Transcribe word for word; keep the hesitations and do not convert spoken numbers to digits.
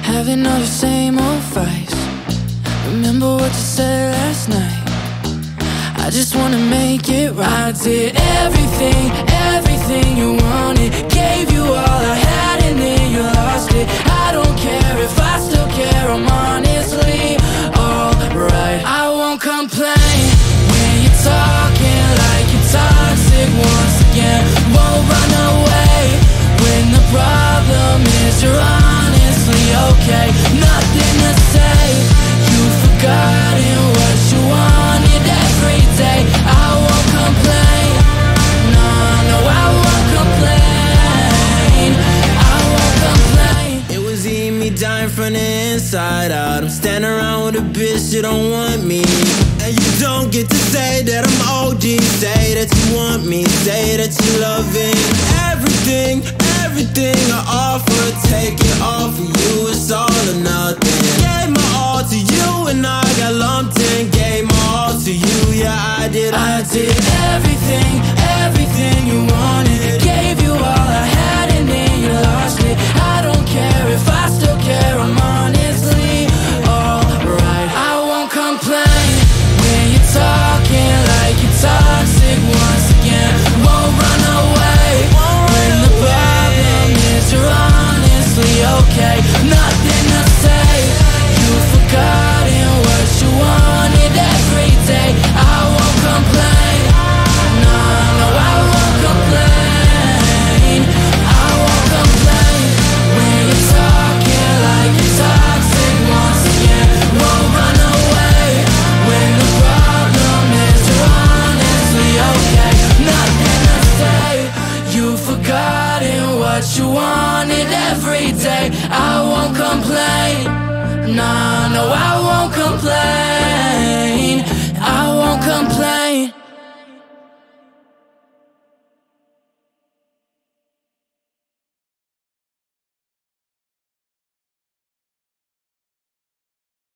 Having all the same old fights. Remember what you said last night. I just wanna make it right. I did everything, everything you wanted. Gave you all I had and then you lost it. I don't care if I still care, I'm honestly alright. I won't complain when you're talking like you're toxic once again. Won't run away when the problem is you're honestly okay. Nothing to say, you've forgotten what you wanted every day. I won't complain, no, no, I won't complain. I won't complain. It was eating me dying from the inside out. I'm standing around with a bitch that don't want me. And you don't get to say that I'm O D. Say that you want me, say that you love it. Everything, everything I offer, take it all for you, it's all or nothing. Gave my all to you and I got lumped in. Gave my all to you, yeah I did, I, I did everything, everything you wanted. Gave you all I had and then you lost it. I don't care if I still care, I'm honestly alright. I won't complain when you're talking like you're toxic once again. Won't run away when the problem is you're honestly okay. Nothing to say, you've forgotten what you wanted every day. I won't complain, no, no, I won't complain. I won't complain when you're talking like you're toxic once again. Won't run away when the problem is you're honestly okay. Nothing to say, you've forgotten what you wanted every day. I won't complain, no, no, I won't complain.